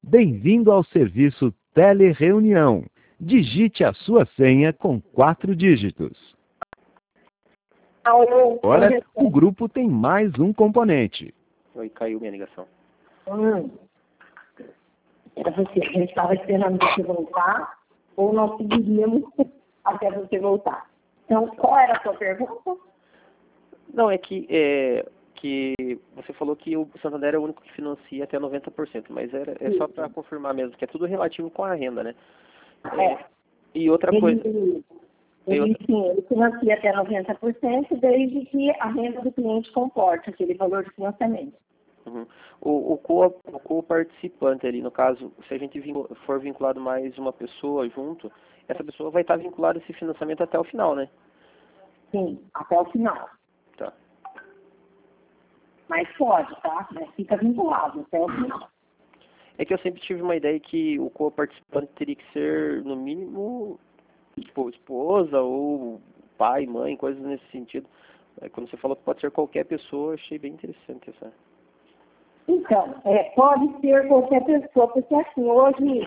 Bem-vindo ao serviço Telereunião. Digite a sua senha com 4 dígitos. Agora, o grupo tem mais um componente. Oi, caiu minha ligação. Era você, a gente estava esperando você voltar, ou nós seguiríamos até você voltar. Então, qual era a sua pergunta? Não, é que você falou que o Santander é o único que financia até 90%, mas é só para confirmar mesmo, que é tudo relativo com a renda, né? E outra coisa... Ele financia até 90%, desde que a renda do cliente comporte aquele valor de financiamento. Uhum. O co-participante ali, no caso, se a gente for vinculado mais uma pessoa junto, essa pessoa vai estar vinculada a esse financiamento até o final, né? Sim, até o final. Tá. Mas pode, tá? Mas fica vinculado até o final. É que eu sempre tive uma ideia que o co-participante teria que ser, no mínimo, tipo, esposa ou pai, mãe, coisas nesse sentido. Quando você falou que pode ser qualquer pessoa, eu achei bem interessante essa. Então, pode ser qualquer pessoa, porque assim, hoje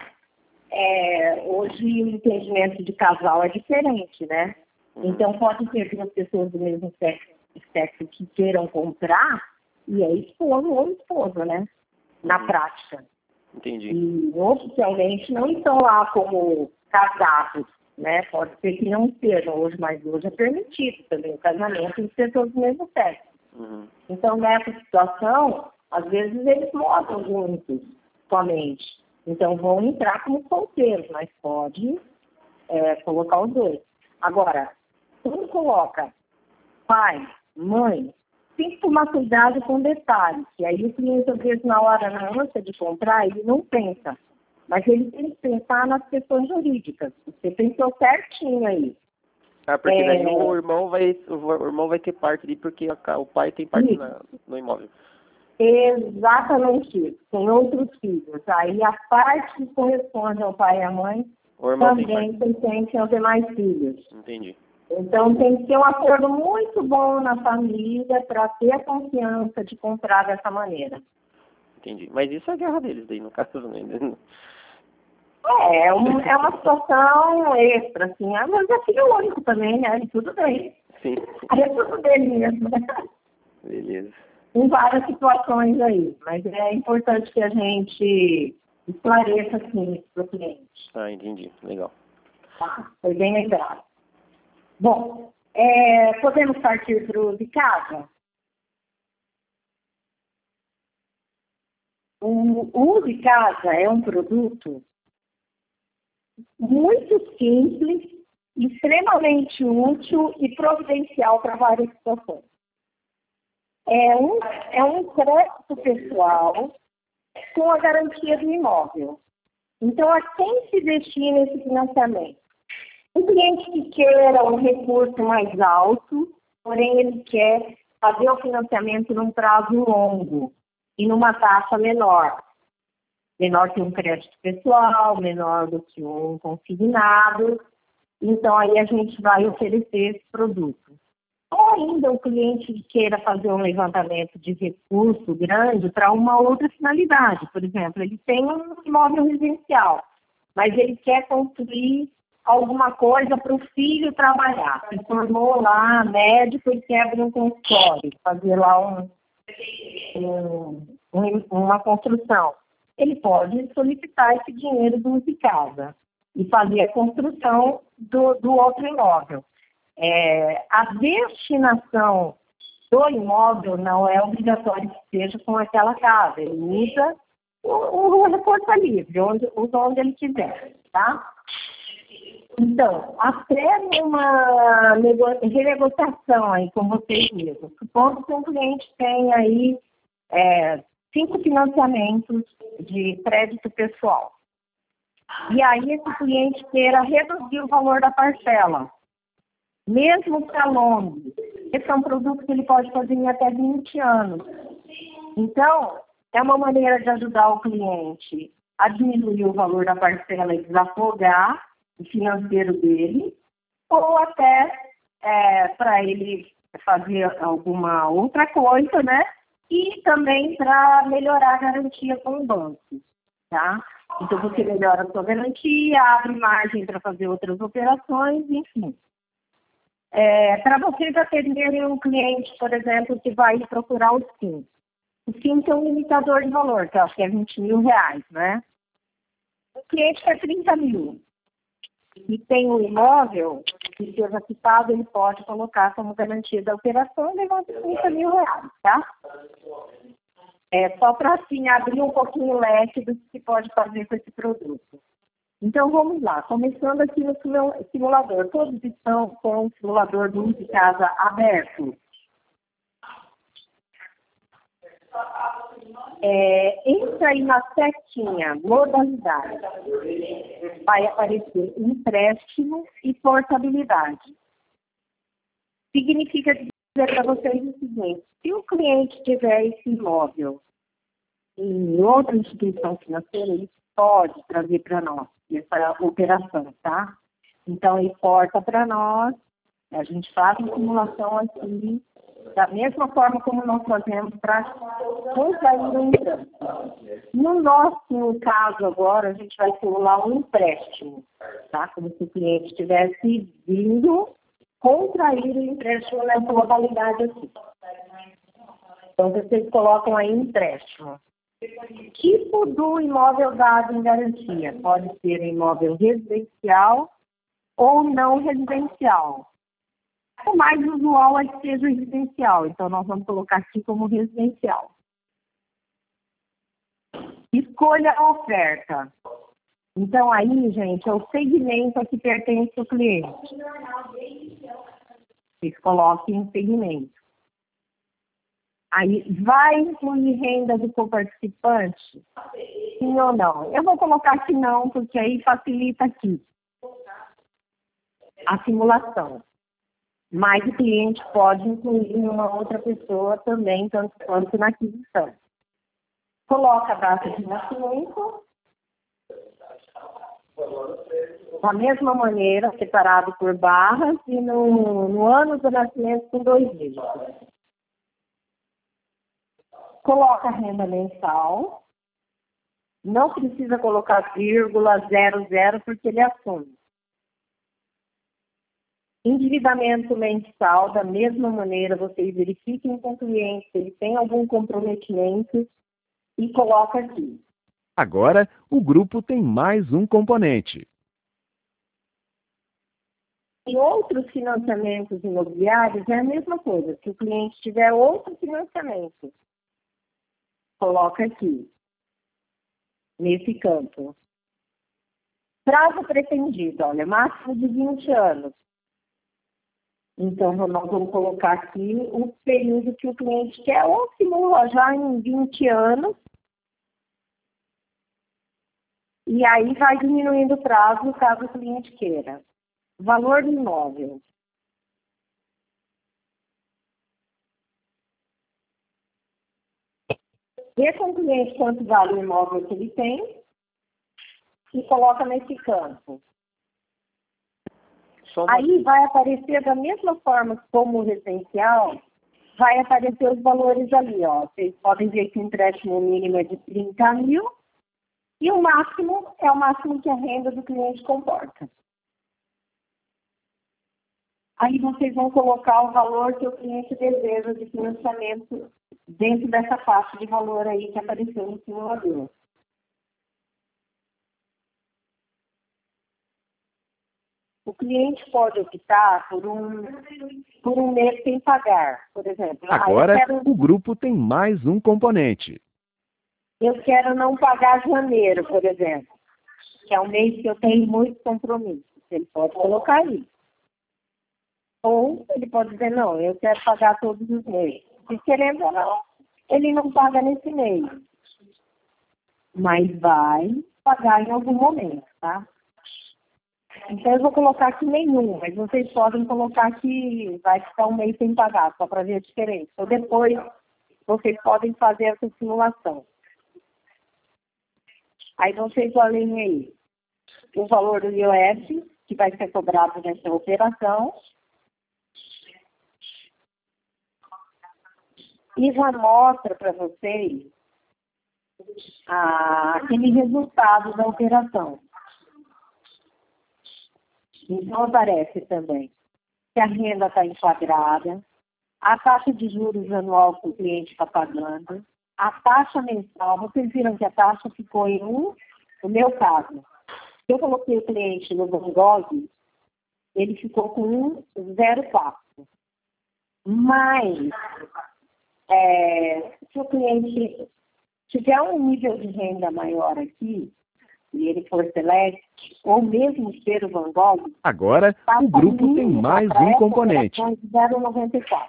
o entendimento de casal é diferente, né? Uhum. Então, pode ter 2 pessoas do mesmo sexo que queiram comprar, e é esposo ou esposa, né? Na prática. Entendi. E oficialmente não estão lá como casados, né? Pode ser que não sejam hoje, mas hoje é permitido também o casamento de pessoas do mesmo sexo. Uhum. Então, nessa situação, às vezes eles moram juntos somente. Então, vão entrar como solteiros, mas pode colocar os 2. Agora, quando coloca pai, mãe, tem que tomar cuidado com detalhes. Que aí o cliente, às vezes, na hora, na ânsia de comprar, ele não pensa. Mas ele tem que pensar nas questões jurídicas. Você pensou certinho aí. Porque daí o irmão vai ter parte ali, porque o pai tem parte no imóvel. Exatamente isso. Tem outros filhos. Aí a parte que corresponde ao pai e à mãe também pertence aos demais filhos. Entendi. Então tem que ter um acordo muito bom na família para ter a confiança de comprar dessa maneira. Entendi. Mas isso é a guerra deles daí, no caso, né? É uma situação extra, assim. Mas é filho único também, né? E tudo bem. Sim. Aí é tudo dele mesmo, né? Beleza. Em várias situações aí. Mas é importante que a gente esclareça, assim, para o cliente. Ah, entendi. Legal. Tá? Foi bem lembrado. Bom, podemos partir para o de casa? O de casa é um produto muito simples, extremamente útil e providencial para várias situações. É um crédito pessoal com a garantia do imóvel. Então, a quem se destina esse financiamento? Um cliente que queira um recurso mais alto, porém ele quer fazer o financiamento num prazo longo e numa taxa menor. Menor que um crédito pessoal, menor do que um consignado. Então, aí a gente vai oferecer esse produto. Ou ainda o cliente que queira fazer um levantamento de recurso grande para uma outra finalidade. Por exemplo, ele tem um imóvel residencial, mas ele quer construir alguma coisa para o filho trabalhar. Se formou lá médico e quer abrir um consultório, fazer lá uma construção. Ele pode solicitar esse dinheiro do de casa e fazer a construção do outro imóvel. A destinação do imóvel não é obrigatório que seja com aquela casa. Ele usa o recurso livre, onde ele quiser, tá? Então, até uma renegociação aí com vocês mesmos. Supondo que um cliente tem aí 5 financiamentos de crédito pessoal. E aí esse cliente queira reduzir o valor da parcela, mesmo para longo. Esse é um produto que ele pode fazer em até 20 anos. Então, é uma maneira de ajudar o cliente a diminuir o valor da parcela e desafogar o financeiro dele, ou até para ele fazer alguma outra coisa, né? E também para melhorar a garantia com o banco. tá? Então, você melhora a sua garantia, abre margem para fazer outras operações, enfim. Para vocês atenderem um cliente, por exemplo, que vai procurar o SIM. O SIM tem um limitador de valor, que eu acho que é R$20.000, né? O cliente quer 30 mil. E tem um imóvel que seja quitado, ele pode colocar como garantia da operação, levando R$30.000, tá? Só para, assim, abrir um pouquinho o leque do que se pode fazer com esse produto. Então, vamos lá. Começando aqui no simulador. Todos estão com o simulador do Uso de Casa aberto. Entra aí na setinha, modalidade. Vai aparecer empréstimo e portabilidade. Significa dizer para vocês o seguinte: se o cliente tiver esse imóvel em outra instituição financeira, ele pode trazer para nós essa operação, tá? Então, ele porta para nós, a gente faz uma simulação aqui, da mesma forma como nós fazemos para contrair o empréstimo. No nosso caso agora, a gente vai simular um empréstimo, tá? Como se o cliente estivesse vindo contrair o empréstimo nessa modalidade aqui. Então, vocês colocam aí empréstimo. Tipo do imóvel dado em garantia. Pode ser imóvel residencial ou não residencial. O mais usual é que seja residencial, então nós vamos colocar aqui como residencial. Escolha a oferta. Então aí, gente, é o segmento a que pertence o cliente. Vocês coloquem em segmento. Aí, vai incluir renda do coparticipante? Sim ou não? Eu vou colocar que não, porque aí facilita aqui a simulação. Mas o cliente pode incluir uma outra pessoa também, tanto quanto na aquisição. Coloca a data de nascimento. Da mesma maneira, separado por barras e no ano do nascimento com 2 dígitos. Coloca a renda mensal. Não precisa colocar vírgula, 00, porque ele assume. Endividamento mensal, da mesma maneira, vocês verifiquem com o cliente se ele tem algum comprometimento e coloca aqui. Agora, o grupo tem mais um componente. Em outros financiamentos imobiliários é a mesma coisa. Se o cliente tiver outro financiamento, coloca aqui, nesse campo. Prazo pretendido, olha, máximo de 20 anos. Então, nós vamos colocar aqui o período que o cliente quer, ou simula já em 20 anos. E aí vai diminuindo o prazo, caso o cliente queira. Valor do imóvel. Vê com o cliente quanto vale o imóvel que ele tem e coloca nesse campo. Aí vai aparecer da mesma forma como o residencial, vai aparecer os valores ali, ó. Vocês podem ver que o empréstimo mínimo é de 30 mil e o máximo é o máximo que a renda do cliente comporta. Aí vocês vão colocar o valor que o cliente deseja de financiamento dentro dessa faixa de valor aí que apareceu no simulador. O cliente pode optar por um mês sem pagar, por exemplo. Agora, o grupo tem mais um componente. Eu quero não pagar janeiro, por exemplo, que é um mês que eu tenho muito compromisso. Ele pode colocar isso. Ou ele pode dizer, não, eu quero pagar todos os meses. Se querendo ou não, ele não paga nesse mês. Mas vai pagar em algum momento, tá? Então, eu vou colocar aqui nenhum, mas vocês podem colocar que vai ficar um mês sem pagar, só para ver a diferença. Ou depois, vocês podem fazer essa simulação. Aí, vocês olhem aí o valor do IOF, que vai ser cobrado nessa operação. E já mostra para vocês aquele resultado da operação. Então, aparece também que a renda está enquadrada, a taxa de juros anual que o cliente está pagando, a taxa mensal. Vocês viram que a taxa ficou em 1, no meu caso. Eu coloquei o cliente no Van Gogh, ele ficou com 1,04. Mas, se o cliente tiver um nível de renda maior aqui, e ele for select, ou mesmo ser o Van Gogh, Agora, o grupo tem mais um componente. 0,94.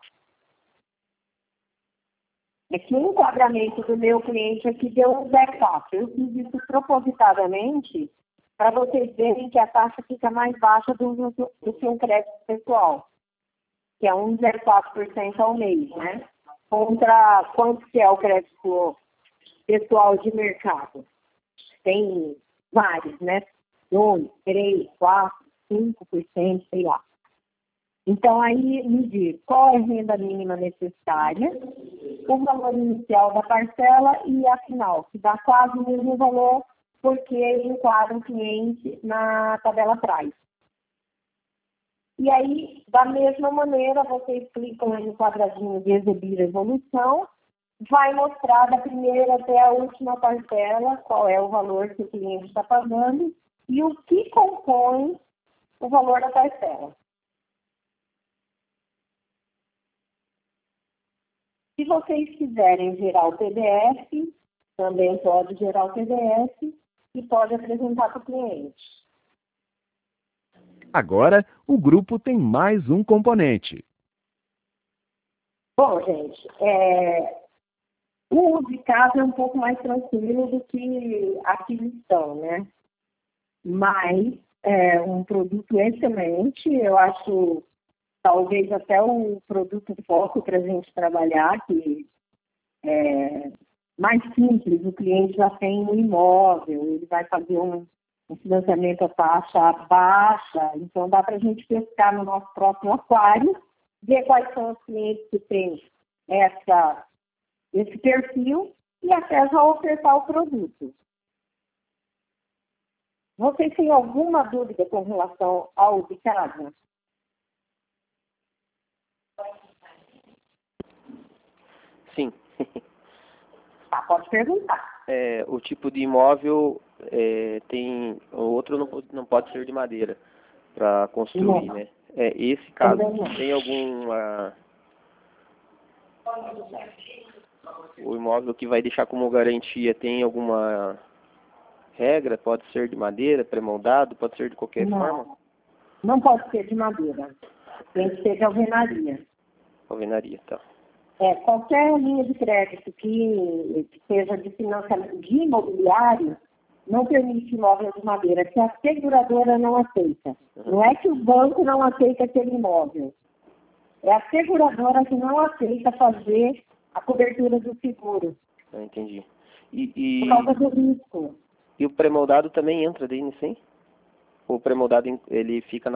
É que o enquadramento do meu cliente aqui deu um 0,4. Eu fiz isso propositadamente para vocês verem que a taxa fica mais baixa do que um crédito pessoal, que é 1,04% ao mês, né? Contra quanto que é o crédito pessoal de mercado? Tem vários, né? 2, 3, 4, 5%, sei lá. Então, aí me diz qual é a renda mínima necessária, o valor inicial da parcela e a final, que dá quase o mesmo valor, porque enquadra o cliente na tabela atrás. E aí, da mesma maneira, vocês clicam aí no quadradinho de exibir evolução, vai mostrar da primeira até a última parcela qual é o valor que o cliente está pagando e o que compõe o valor da parcela. Se vocês quiserem gerar o PDF, também pode gerar o PDF e pode apresentar para o cliente. Agora, o grupo tem mais um componente. Bom, gente, o uso de casa é um pouco mais tranquilo do que a aquisição, né? Mas é um produto excelente, eu acho talvez até o produto foco para a gente trabalhar, que é mais simples, o cliente já tem um imóvel, ele vai fazer um financiamento a taxa baixa, então dá para a gente pescar no nosso próprio aquário, ver quais são os clientes que têm esse perfil e até já ofertar o produto. Vocês têm alguma dúvida com relação ao de casa? Sim. Tá, pode perguntar. O tipo de imóvel tem... O outro não pode ser de madeira para construir, Não. né? Esse caso, Também não. tem alguma... O imóvel que vai deixar como garantia tem alguma regra? Pode ser de madeira, pré-moldado, pode ser de qualquer forma? Não pode ser de madeira. Tem que ser de alvenaria. Alvenaria, tá. Qualquer linha de crédito que seja de financiamento de imobiliário não permite imóvel de madeira, que a seguradora não aceita. Não é que o banco não aceita aquele imóvel. É a seguradora que não aceita fazer a cobertura do seguro. Entendi. Por causa do risco. E o pré-moldado também entra daí, sim? O pré-moldado ele fica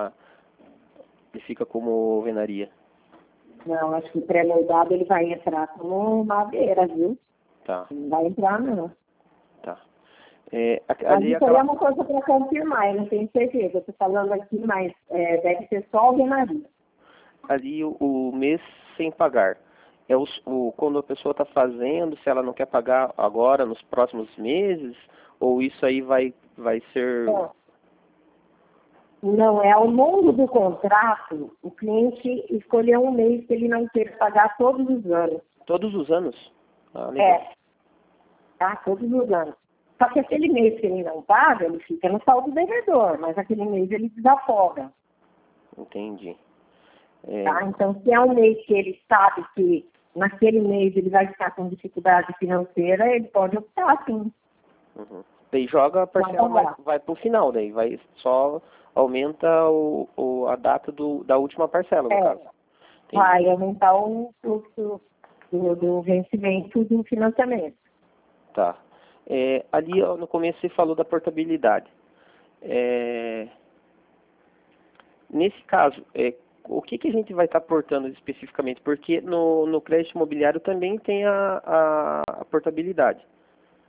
como alvenaria? Não, acho que o pré-moldado ele vai entrar como madeira, viu? Tá. Não vai entrar, não. Tá. Mas isso aí é uma coisa para confirmar, eu não tenho certeza. Eu estou falando aqui, mas deve ser só alvenaria. Ali o mês sem pagar. Quando a pessoa está fazendo, se ela não quer pagar agora, nos próximos meses, ou isso aí vai ser... Não, é ao longo do contrato, o cliente escolheu um mês que ele não quer pagar todos os anos. Todos os anos? Ah, legal. Tá? Todos os anos. Só que aquele mês que ele não paga, ele fica no saldo devedor, mas aquele mês ele desafoga. Entendi. Tá? Então, se é um mês que ele sabe que naquele mês ele vai ficar com dificuldade financeira, ele pode optar, sim. Uhum. Daí joga a parcela, vai pro final, daí vai só aumenta a data da última parcela, no caso. Entendi. Vai aumentar o fluxo do vencimento do financiamento. Tá. Ali no começo você falou da portabilidade. Nesse caso, o que a gente vai estar portando especificamente? Porque no crédito imobiliário também tem a portabilidade.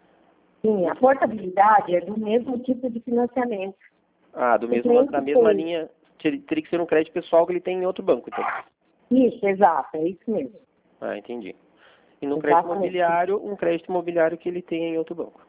Sim, a portabilidade é do mesmo tipo de financiamento. Ah, da mesma linha, teria que ser um crédito pessoal que ele tem em outro banco, então. Isso, exato, é isso mesmo. Ah, entendi. E no crédito imobiliário, um crédito imobiliário que ele tem em outro banco.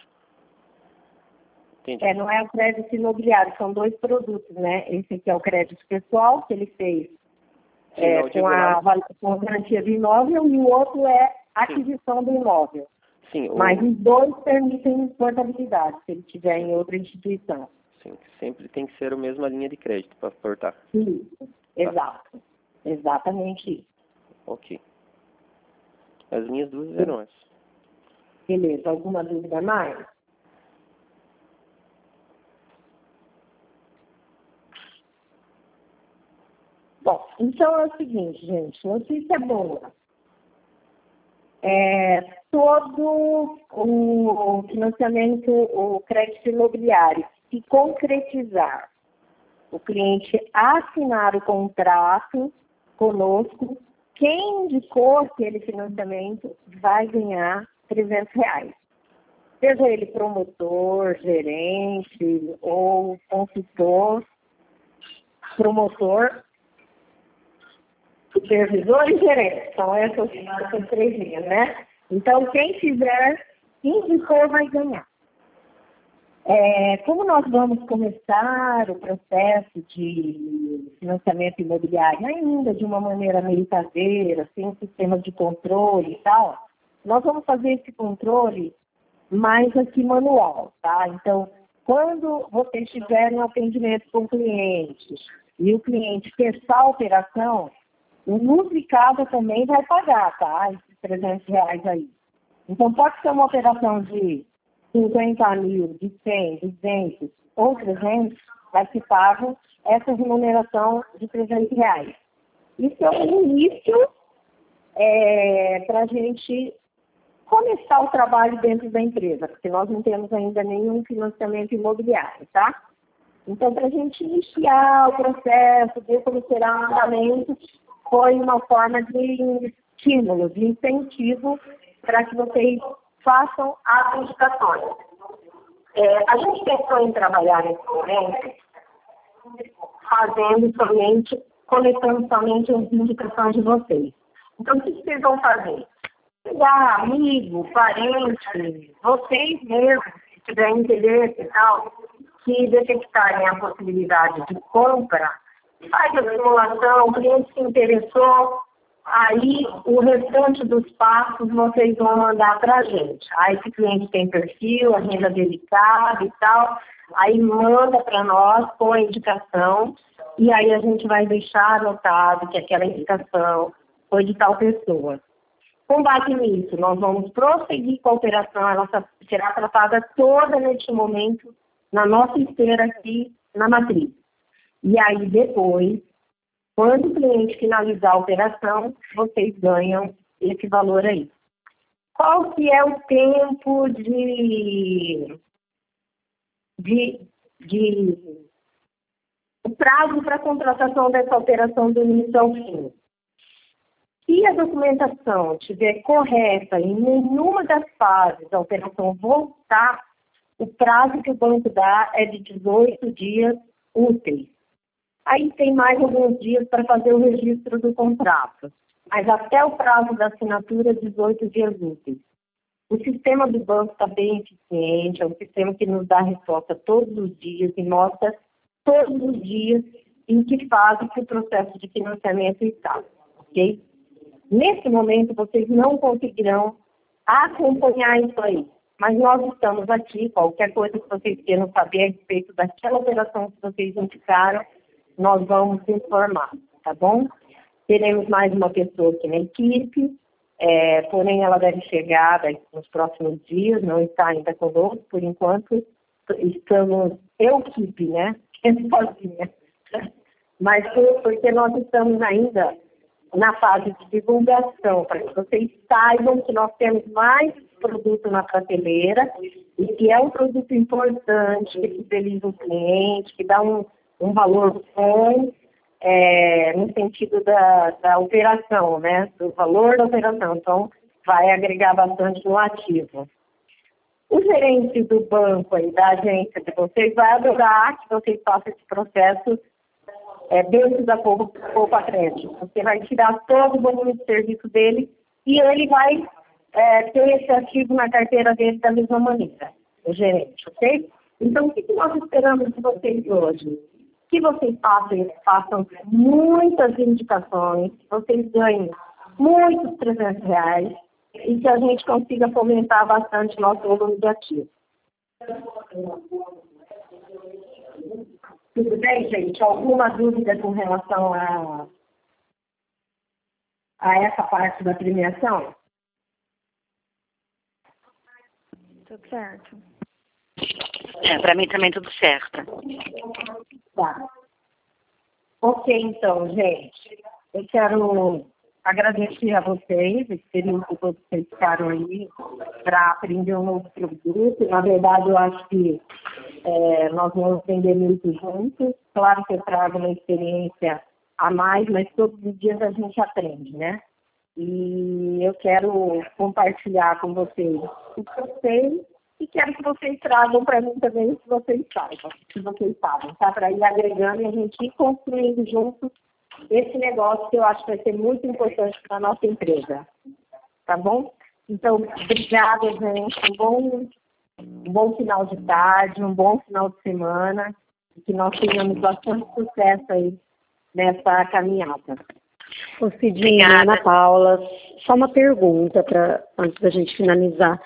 Entendi. Não é o crédito imobiliário, são dois produtos, né? Esse aqui é o crédito pessoal, que ele fez com a garantia do imóvel, e o outro é a aquisição do imóvel. Sim, Mas os dois permitem portabilidade, se ele estiver em outra instituição. Sim, sempre tem que ser a mesma linha de crédito para portar. Isso, exato. Exatamente isso. Ok. As minhas dúvidas eram essas. Beleza, alguma dúvida mais? Bom, então é o seguinte, gente, notícia boa. Todo o financiamento, o crédito imobiliário, se concretizar, o cliente assinar o contrato conosco, quem indicou aquele financiamento vai ganhar R$300. Seja ele promotor, gerente ou consultor, promotor, supervisor e gerente. São essas três linhas, né? Então, quem fizer, indicou, vai ganhar. Como nós vamos começar o processo de financiamento imobiliário ainda de uma maneira meio caseira, sem sistema de controle e tal, nós vamos fazer esse controle mais aqui manual, tá? Então, quando vocês tiverem um atendimento com o cliente e o cliente fechar a operação, o duplicado também vai pagar, tá? Esses R$300 aí. Então, pode ser uma operação de 50 mil, de 100, 200 ou 300, vai ser pago essa remuneração de R$300. Isso é o início para a gente começar o trabalho dentro da empresa, porque nós não temos ainda nenhum financiamento imobiliário, tá? Então, para a gente iniciar o processo, ver como será o andamento, foi uma forma de estímulo, de incentivo para que vocês façam as indicações. A gente pensou em trabalhar nesse momento coletando somente as indicações de vocês. Então, o que vocês vão fazer? Pegar amigo, parente, vocês mesmos, se tiverem interesse e tal, que detectarem a possibilidade de compra, faz a simulação, o cliente se interessou, aí o restante dos passos vocês vão mandar para a gente. Aí esse cliente tem perfil, a renda delicada e tal, aí manda para nós com a indicação, e aí a gente vai deixar anotado que aquela indicação foi de tal pessoa. Com base nisso, nós vamos prosseguir com a operação, ela será tratada toda neste momento na nossa esteira aqui na matriz. E aí depois, quando o cliente finalizar a operação, vocês ganham esse valor aí. Qual que é o tempo o prazo para a contratação dessa operação do início ao fim? Se a documentação estiver correta e em nenhuma das fases da operação voltar, o prazo que o banco dá é de 18 dias úteis. Aí tem mais alguns dias para fazer o registro do contrato, mas até o prazo da assinatura, 18 dias úteis. O sistema do banco está bem eficiente, é um sistema que nos dá resposta todos os dias e mostra todos os dias em que fase que o processo de financiamento está, ok? Nesse momento, vocês não conseguirão acompanhar isso aí, mas nós estamos aqui, qualquer coisa que vocês queiram saber a respeito daquela operação que vocês indicaram, nós vamos informar, tá bom? Teremos mais uma pessoa aqui na equipe, porém ela deve chegar nos próximos dias, não está ainda conosco, por enquanto estamos, equipe, né? Sozinha. Mas porque nós estamos ainda na fase de divulgação, para que vocês saibam que nós temos mais produto na prateleira e que é um produto importante, que fideliza o cliente, que dá um valor bom no sentido da operação, né? Do valor da operação. Então, vai agregar bastante no ativo. O gerente do banco aí, da agência de vocês, vai adorar que vocês façam esse processo dentro da Poupa Crédito. Você vai tirar todo o volume de serviço dele e ele vai ter esse ativo na carteira dele da mesma maneira, o gerente, ok? Então, o que nós esperamos de vocês hoje? Que vocês façam muitas indicações, que vocês ganhem muitos R$300 e que a gente consiga fomentar bastante nosso volume de ativos. Tudo bem, gente? Alguma dúvida com relação a essa parte da premiação? Tudo certo. Para mim também tudo certo. Tá. Ok, então, gente. Eu quero agradecer a vocês, esse período que vocês ficaram aí para aprender um novo produto. Na verdade, eu acho que nós vamos aprender muito juntos. Claro que eu trago uma experiência a mais, mas todos os dias a gente aprende, né? E eu quero compartilhar com vocês o que eu sei e quero que vocês tragam para mim também o que vocês sabem, tá? Para ir agregando e a gente ir construindo juntos esse negócio que eu acho que vai ser muito importante para a nossa empresa. Tá bom? Então, obrigada, gente. Um bom final de tarde, um bom final de semana e que nós tenhamos bastante sucesso aí nessa caminhada. Ô Cidinha, Ana Paula, só uma pergunta antes da gente finalizar.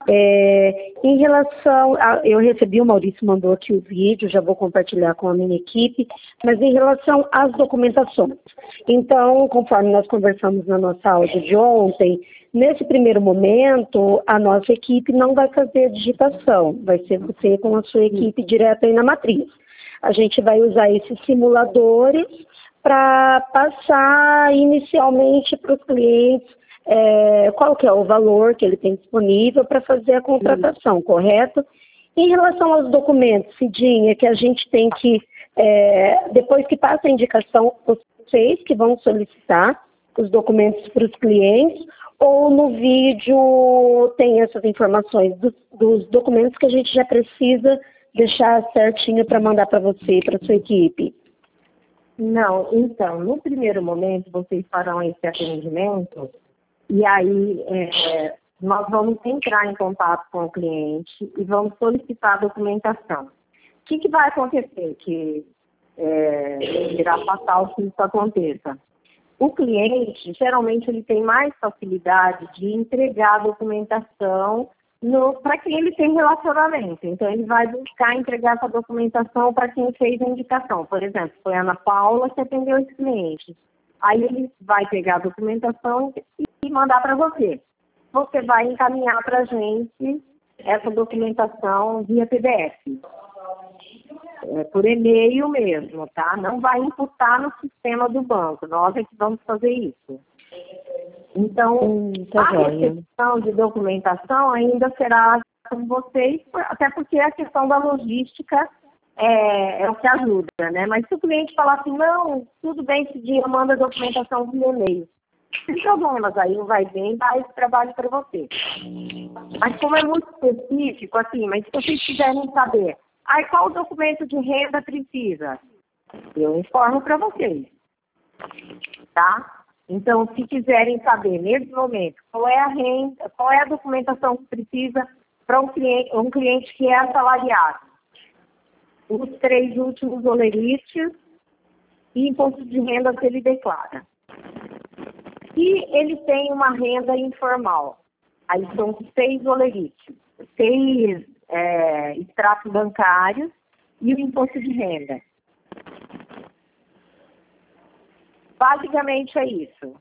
Em relação eu recebi, o Maurício mandou aqui o vídeo, já vou compartilhar com a minha equipe, mas em relação às documentações. Então, conforme nós conversamos na nossa áudio de ontem, nesse primeiro momento, a nossa equipe não vai fazer a digitação, vai ser você com a sua equipe direto aí na matriz. A gente vai usar esses simuladores para passar inicialmente para os clientes qual que é o valor que ele tem disponível para fazer a contratação, correto? Em relação aos documentos, Cidinha, que a gente tem que, depois que passa a indicação, vocês que vão solicitar os documentos para os clientes, ou no vídeo tem essas informações dos documentos que a gente já precisa deixar certinho para mandar para você e para sua equipe? Não, então, no primeiro momento, vocês farão esse atendimento e aí nós vamos entrar em contato com o cliente e vamos solicitar a documentação. O que vai acontecer que irá fatal se isso aconteça? O cliente, geralmente, ele tem mais facilidade de entregar a documentação para quem ele tem relacionamento. Então, ele vai buscar entregar essa documentação para quem fez a indicação. Por exemplo, foi a Ana Paula que atendeu esse cliente. Aí ele vai pegar a documentação e mandar para você. Você vai encaminhar para a gente essa documentação via PDF. Por e-mail mesmo, tá? Não vai imputar no sistema do banco. Nós é que vamos fazer isso. Então, a recepção de documentação ainda será com vocês, até porque a questão da logística é o que ajuda, né? Mas se o cliente falar assim, não, tudo bem, esse dia manda a documentação via e-mail. Sem problemas, aí não vai bem, dá esse trabalho para você. Mas como é muito específico, assim, mas se vocês quiserem saber, qual documento de renda precisa? Eu informo para vocês, tá? Então, se quiserem saber, nesse momento, qual é a renda, qual é a documentação que precisa para um cliente que é assalariado, os 3 últimos olerites e imposto de renda que ele declara. Se ele tem uma renda informal, aí são 6 olerites, 6 extratos bancários e o imposto de renda. Basicamente é isso.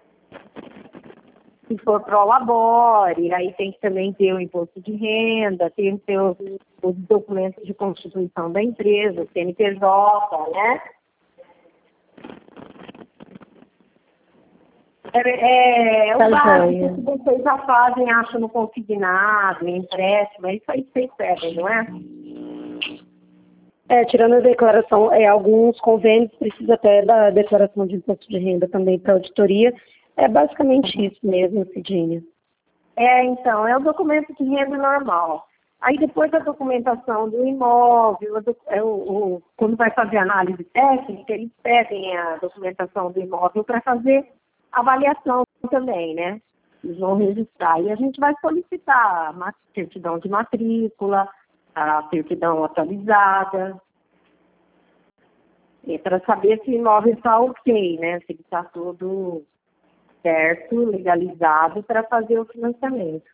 Se for pro labore, aí tem que também ter o imposto de renda, tem que ter os documentos de constituição da empresa, o CNPJ, né? O básico que vocês já fazem, acham no consignado, empréstimo, isso aí vocês pedem, não é? Tirando a declaração, alguns convênios precisam até da declaração de imposto de renda também para auditoria. É basicamente isso mesmo, Cidinha. Então, é o documento de renda normal. Aí depois a documentação do imóvel, quando vai fazer análise técnica, eles pedem a documentação do imóvel para fazer avaliação também, né? Eles vão registrar. E a gente vai solicitar a certidão de matrícula, a certidão atualizada, para saber se o imóvel está ok, né? Se ele está todo certo, legalizado para fazer o financiamento.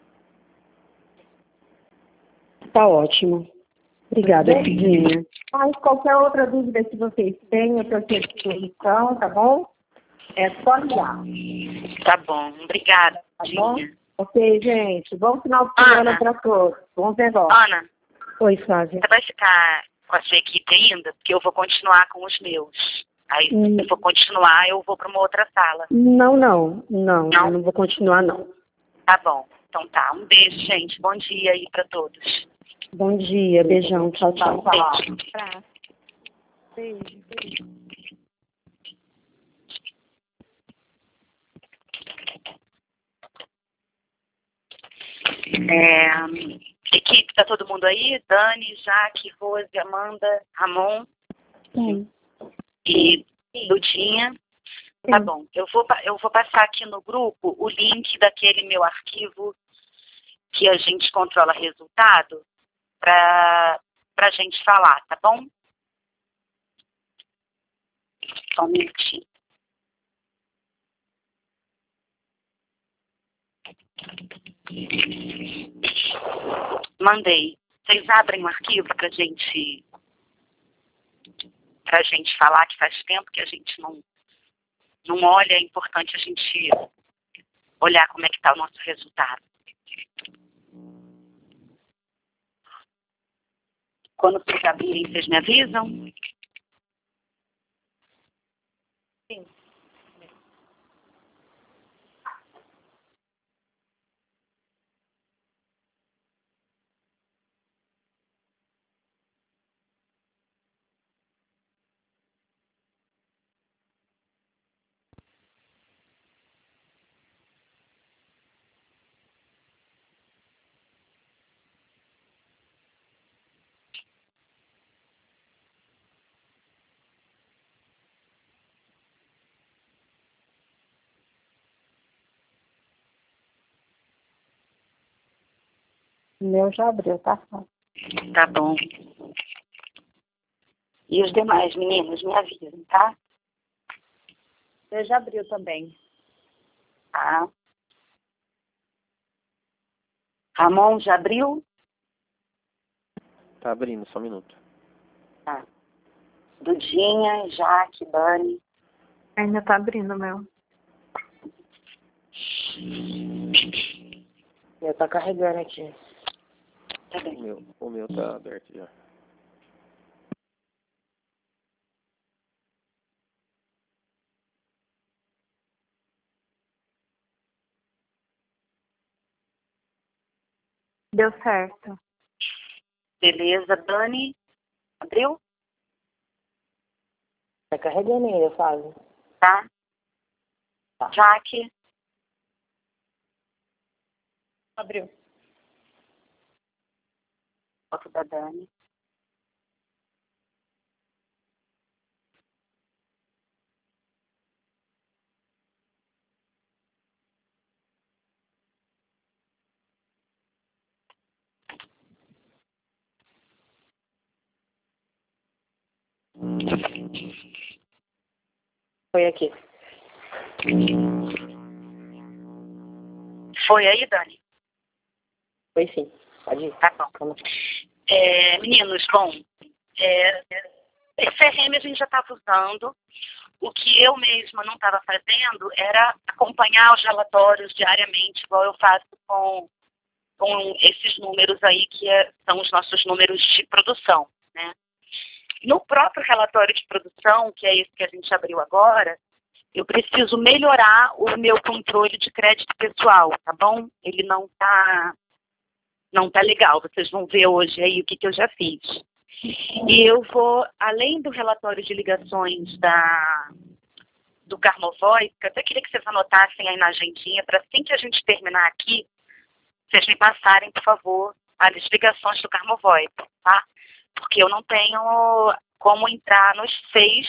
Tá ótimo. Obrigada, Cidinha. Mas qualquer outra dúvida que vocês tenham, eu estou à disposição, tá bom? É só ligar. Tá bom, obrigada. Tá bom? Ok, gente. Bom final de semana para todos. Bons negócios. Ana, Oi, Flávia. você vai ficar com a sua equipe ainda? Porque eu vou continuar com os meus. Aí, se eu for continuar, eu vou para uma outra sala. Não, eu não vou continuar, não. Tá bom. Então tá. Um beijo, gente. Bom dia aí para todos. Bom dia, beijão, tchau, tchau. Beijo. Beijo. Equipe, tá todo mundo aí? Dani, Jaque, Rose, Amanda, Ramon e Ludinha. Tá bom. Eu vou passar aqui no grupo o link daquele meu arquivo que a gente controla resultado para a gente falar, tá bom? Só um minutinho. Mandei. Vocês abrem o arquivo pra gente falar, que faz tempo que a gente não olha, é importante a gente olhar como é que tá o nosso resultado. Quando vocês abrirem, vocês me avisam? Sim. O meu já abriu, tá? Tá bom. E os demais, meninos, me avisem, tá? Eu já abriu também. Tá. Ramon, já abriu? Tá abrindo, só um minuto. Tá. Dudinha, Jaque, Dani. Ainda tá abrindo o meu. Eu tô carregando aqui. Tá bem. O meu tá aberto já. Deu certo. Beleza, Dani. Abriu? Tá carregando ainda, Flávio. Tá. Jaque. Abriu. Foto da Dani. Foi aqui. Foi aí, Dani? Foi sim. Pode ir. Tá bom. Meninos, bom, esse CRM a gente já estava usando. O que eu mesma não estava fazendo era acompanhar os relatórios diariamente, igual eu faço com esses números aí, que são os nossos números de produção, né? No próprio relatório de produção, que é esse que a gente abriu agora, eu preciso melhorar o meu controle de crédito pessoal, tá bom? Ele não tá legal, vocês vão ver hoje aí o que eu já fiz. E eu vou, além do relatório de ligações do Carmovoice, que eu até queria que vocês anotassem aí na agendinha, para assim que a gente terminar aqui, vocês me passarem, por favor, as ligações do Carmovoip, tá? Porque eu não tenho como entrar nos 6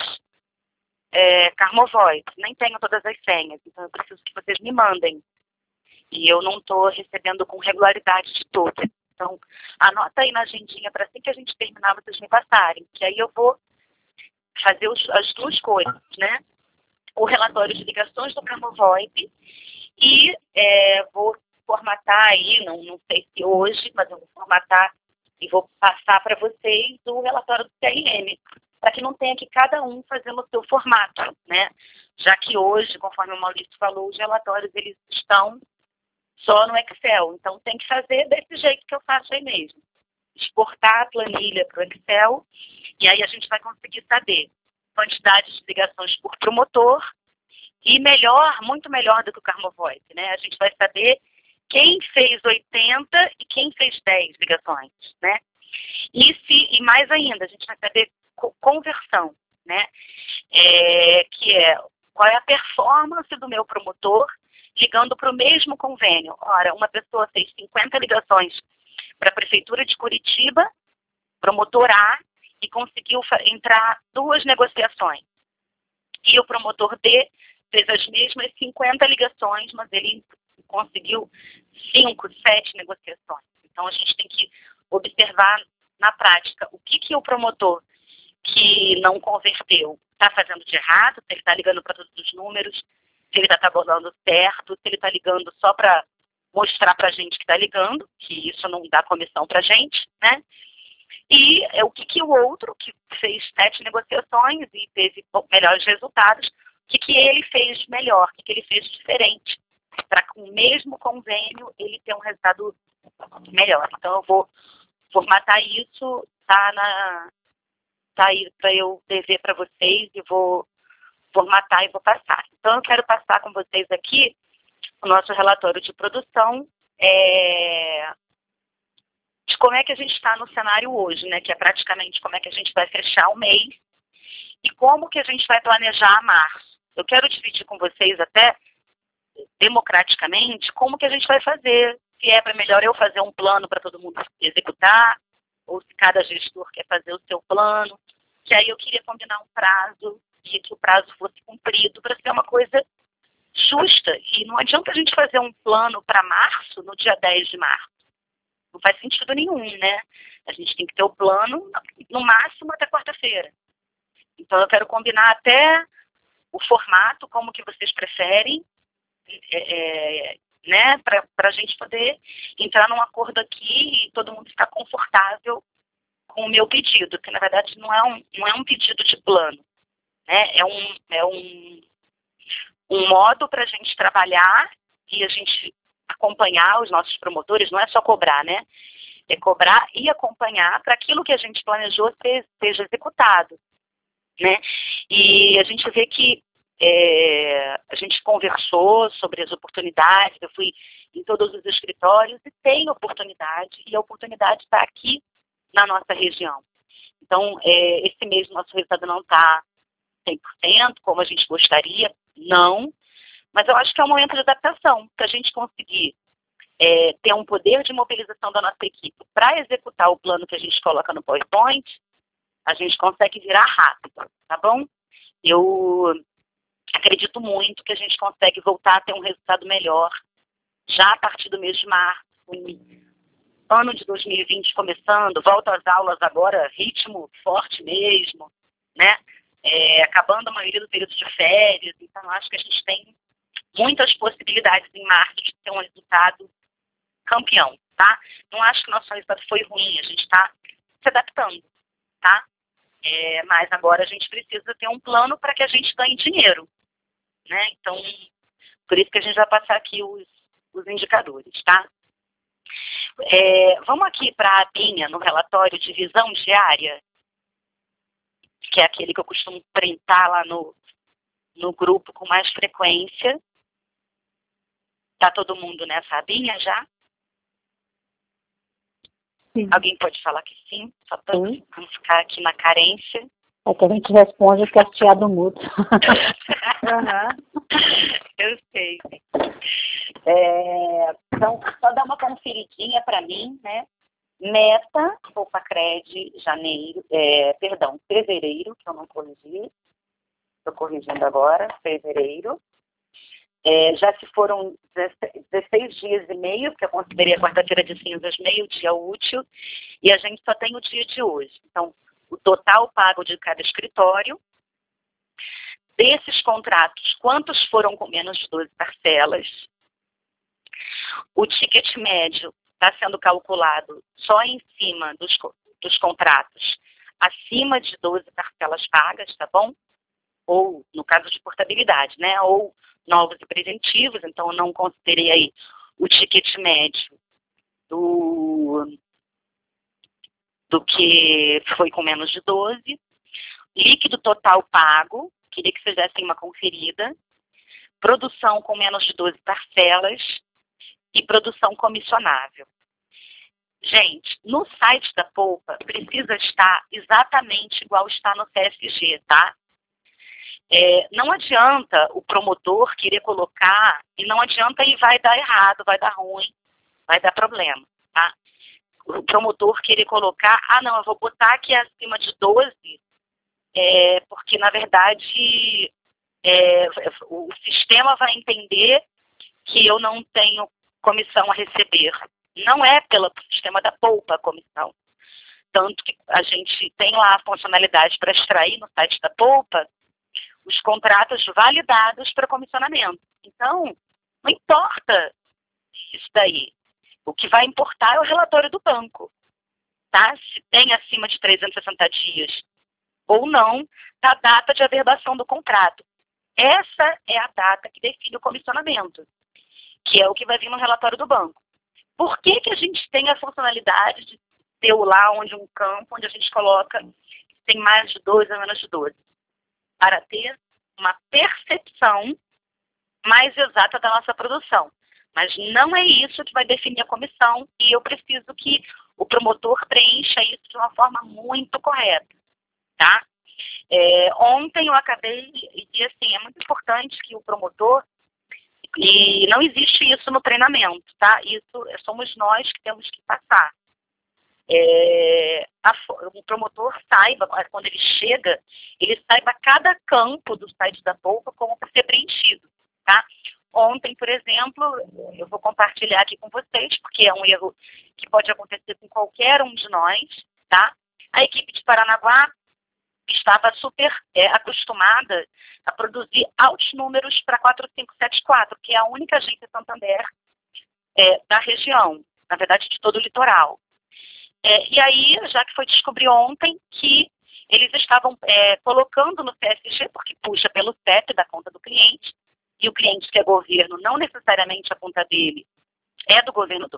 Carmovoip, nem tenho todas as senhas, então eu preciso que vocês me mandem. E eu não estou recebendo com regularidade de todas. Então, anota aí na agendinha para assim que a gente terminar, vocês me passarem, que aí eu vou fazer as 2 coisas, né? O relatório de ligações do Carmovoip e vou formatar aí, não sei se hoje, mas eu vou formatar e vou passar para vocês o relatório do CRM, para que não tenha que cada um fazendo o seu formato, né? Já que hoje, conforme o Maurício falou, os relatórios eles estão só no Excel, então tem que fazer desse jeito que eu faço aí mesmo. Exportar a planilha para o Excel e aí a gente vai conseguir saber quantidade de ligações por promotor e melhor, muito melhor do que o Carmovoip, né? A gente vai saber quem fez 80 e quem fez 10 ligações, né? E mais ainda, a gente vai saber conversão, né? Que é qual é a performance do meu promotor ligando para o mesmo convênio. Ora, uma pessoa fez 50 ligações para a Prefeitura de Curitiba, promotor A, e conseguiu entrar 2 negociações. E o promotor D fez as mesmas 50 ligações, mas ele conseguiu 5, 7 negociações. Então, a gente tem que observar na prática o que o promotor que não converteu está fazendo de errado, se ele está ligando para todos os números, se ele está tabulando certo, se ele está ligando só para mostrar para a gente que está ligando, que isso não dá comissão para a gente, né? E o que o outro, que fez 7 negociações e teve melhores resultados, o que ele fez melhor, o que ele fez diferente, para com o mesmo convênio ele ter um resultado melhor. Então eu vou formatar isso, tá aí para eu dever para vocês e vou formatar e vou passar. Então eu quero passar com vocês aqui o nosso relatório de produção de como é que a gente está no cenário hoje, né? Que é praticamente como é que a gente vai fechar o mês e como que a gente vai planejar março. Eu quero dividir com vocês até democraticamente como que a gente vai fazer. Se é para melhor eu fazer um plano para todo mundo executar, ou se cada gestor quer fazer o seu plano, que aí eu queria combinar um prazo e que o prazo fosse cumprido para ser uma coisa justa. E não adianta a gente fazer um plano para março, no dia 10 de março. Não faz sentido nenhum, né? A gente tem que ter o plano, no máximo, até quarta-feira. Então, eu quero combinar até o formato, como que vocês preferem, né? Para a gente poder entrar num acordo aqui e todo mundo ficar confortável com o meu pedido, que, na verdade, não é um pedido de plano, né? É um modo para a gente trabalhar e a gente acompanhar os nossos promotores, não é só cobrar, né? É cobrar e acompanhar para aquilo que a gente planejou seja executado, né? E a gente vê que a gente conversou sobre as oportunidades, eu fui em todos os escritórios e tem oportunidade, e a oportunidade está aqui na nossa região. Então, esse mês o nosso resultado não está 100%, como a gente gostaria, não, mas eu acho que é um momento de adaptação, para a gente conseguir ter um poder de mobilização da nossa equipe para executar o plano que a gente coloca no PowerPoint, a gente consegue virar rápido, tá bom? Eu acredito muito que a gente consegue voltar a ter um resultado melhor já a partir do mês de março, ano de 2020 começando, volta às aulas agora, ritmo forte mesmo, né? Acabando a maioria do período de férias, então acho que a gente tem muitas possibilidades em março de ter um resultado campeão, tá? Não acho que o nosso resultado foi ruim, a gente está se adaptando, tá? Mas agora a gente precisa ter um plano para que a gente ganhe dinheiro, né? Então, por isso que a gente vai passar aqui os indicadores, tá? Vamos aqui para a abinha no relatório de visão diária, que é aquele que eu costumo printar lá no grupo com mais frequência. Tá todo mundo nessa abinha já? Sim. Alguém pode falar que sim? Só para não ficar aqui na carência. É que a gente responde que é hasteado mudo. Eu sei. Então, só dá uma conferidinha para mim, né? Meta, Poupa-Cred, fevereiro, que eu não corrigi. Estou corrigindo agora, fevereiro. Já se foram 16 dias e meio, porque eu considerei a quarta-feira de cinzas meio-dia útil, e a gente só tem o dia de hoje. Então, o total pago de cada escritório. Desses contratos, quantos foram com menos de 12 parcelas? O ticket médio está sendo calculado só em cima dos contratos acima de 12 parcelas pagas, tá bom? Ou, no caso de portabilidade, né? Ou novos e preventivos, então eu não considerei aí o ticket médio do que foi com menos de 12. Líquido total pago, queria que vocês dessem uma conferida. Produção com menos de 12 parcelas e produção comissionável. Gente, no site da Poupa precisa estar exatamente igual está no CFG, tá? Não adianta o promotor querer colocar, e não adianta e vai dar errado, vai dar ruim, vai dar problema, tá? O promotor querer colocar, não, eu vou botar aqui acima de 12, porque na verdade o sistema vai entender que eu não tenho comissão a receber. Não é pelo sistema da Poupa a comissão. Tanto que a gente tem lá a funcionalidade para extrair no site da Poupa os contratos validados para comissionamento. Então, não importa isso daí. O que vai importar é o relatório do banco, tá? Se tem acima de 360 dias ou não da data de averbação do contrato. Essa é a data que define o comissionamento, que é o que vai vir no relatório do banco. Por que a gente tem a funcionalidade de ter lá um campo onde a gente coloca que tem mais de 12 ou menos de 12? Para ter uma percepção mais exata da nossa produção. Mas não é isso que vai definir a comissão e eu preciso que o promotor preencha isso de uma forma muito correta, tá? Ontem eu acabei, e assim, é muito importante que o promotor, e não existe isso no treinamento, tá? Isso somos nós que temos que passar. O promotor saiba, quando ele chega, ele saiba cada campo do site da Poupa como ser preenchido, tá? Ontem, por exemplo, eu vou compartilhar aqui com vocês, porque é um erro que pode acontecer com qualquer um de nós, tá? A equipe de Paranaguá estava super acostumada a produzir altos números para 4574, que é a única agência Santander da região, na verdade de todo o litoral. E aí, já que foi descobrir ontem que eles estavam colocando no CFG, porque puxa pelo CEP da conta do cliente, e o cliente que é governo, não necessariamente a conta dele é do governo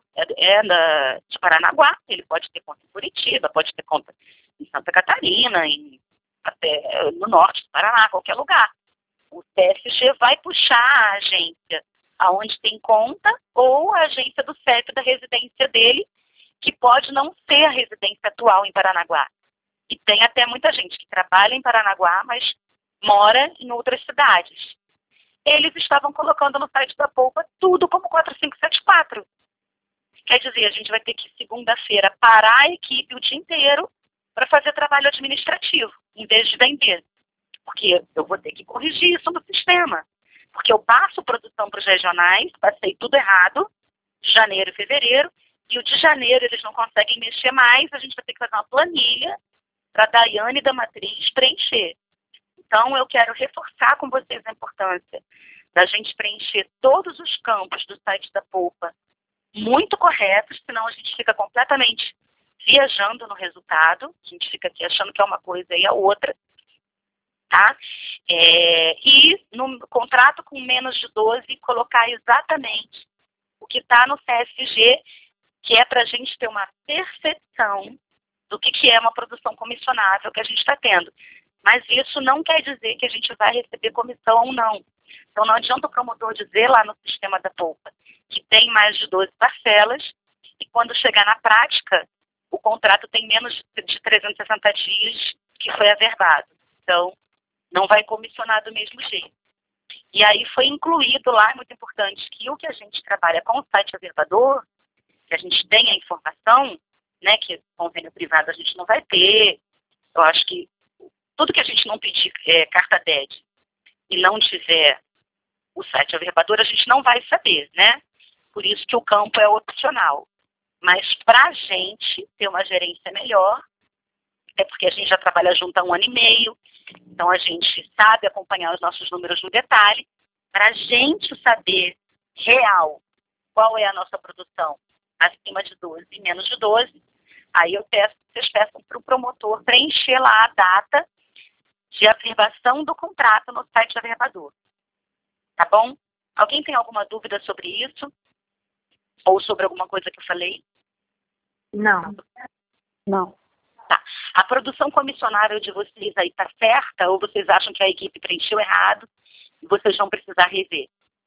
de Paranaguá, ele pode ter conta em Curitiba, pode ter conta em Santa Catarina, até no norte do Paraná, qualquer lugar. O CFG vai puxar a agência aonde tem conta ou a agência do CEP da residência dele, que pode não ser a residência atual em Paranaguá. E tem até muita gente que trabalha em Paranaguá, mas mora em outras cidades. Eles estavam colocando no site da Poupa tudo como 4574. Quer dizer, a gente vai ter que, segunda-feira, parar a equipe o dia inteiro para fazer trabalho administrativo, em vez de vender. Porque eu vou ter que corrigir isso no sistema. Porque eu passo produção para os regionais, passei tudo errado, janeiro e fevereiro, e o de janeiro eles não conseguem mexer mais, a gente vai ter que fazer uma planilha para a Daiane da Matriz preencher. Então, eu quero reforçar com vocês a importância da gente preencher todos os campos do site da Poupa muito corretos, senão a gente fica completamente viajando no resultado, a gente fica aqui achando que é uma coisa e a outra, tá? E no contrato com menos de 12, colocar exatamente o que está no CFG, que é para a gente ter uma percepção do que é uma produção comissionável que a gente está tendo. Mas isso não quer dizer que a gente vai receber comissão ou não. Então não adianta o promotor dizer lá no sistema da Poupa que tem mais de 12 parcelas e quando chegar na prática, o contrato tem menos de 360 dias que foi averbado. Então, não vai comissionar do mesmo jeito. E aí foi incluído lá, é muito importante, que o que a gente trabalha com o site averbador, que a gente tem a informação, né, que convênio privado a gente não vai ter. Eu acho que tudo que a gente não pedir carta DED e não tiver o site averbador, a gente não vai saber, né? Por isso que o campo é opcional. Mas para a gente ter uma gerência melhor, é porque a gente já trabalha junto há 1 ano e meio, então a gente sabe acompanhar os nossos números no detalhe, para a gente saber real qual é a nossa produção acima de 12 e menos de 12, aí vocês peçam para o promotor preencher lá a data de averbação do contrato no site averbador. Tá bom? Alguém tem alguma dúvida sobre isso? Ou sobre alguma coisa que eu falei? Não. Não. Tá. A produção comissionável de vocês aí está certa? Ou vocês acham que a equipe preencheu errado e vocês vão precisar rever?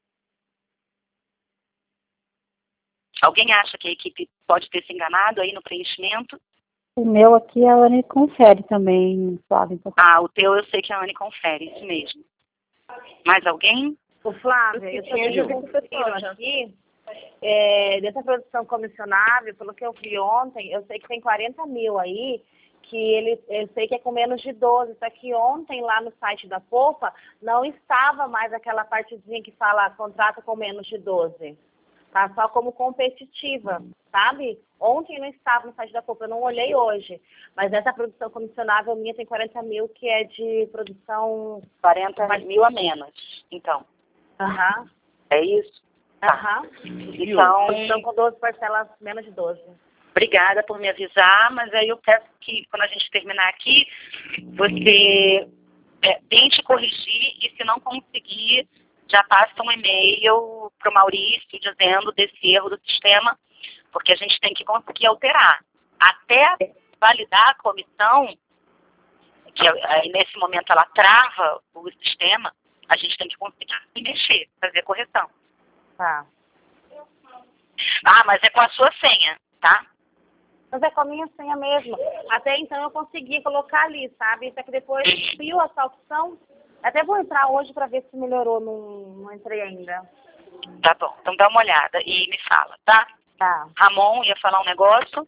Alguém acha que a equipe pode ter se enganado aí no preenchimento? O meu aqui a Anne confere também, Flávia. Ah, o teu eu sei que a Anne confere, isso mesmo. Mais alguém? Ô, Flávia, eu tenho um raciocínio aqui, dessa produção comissionável, pelo que eu vi ontem, eu sei que tem 40 mil aí, que eu sei que é com menos de 12, só que ontem lá no site da Popa não estava mais aquela partezinha que fala contrato com menos de 12. Tá só como competitiva, sabe? Ontem não estava no site da Popa, eu não olhei hoje. Mas essa produção comissionável minha tem 40 mil, que é de produção... 40 mil a menos, então. Aham. É isso? Tá. Aham. Então, Produção com 12 parcelas, menos de 12. Obrigada por me avisar, mas aí eu peço que, quando a gente terminar aqui, você tente corrigir e, se não conseguir, já passa um e-mail para o Maurício dizendo desse erro do sistema, porque a gente tem que conseguir alterar. Até validar a comissão, que aí, nesse momento ela trava o sistema, a gente tem que conseguir mexer, fazer a correção. Tá. Ah, mas é com a sua senha, tá? Mas é com a minha senha mesmo. Até então eu consegui colocar ali, sabe? Só que depois viu essa opção. Até vou entrar hoje para ver se melhorou, não entrei ainda. Tá bom, então dá uma olhada e me fala, tá? Tá. Ramon ia falar um negócio?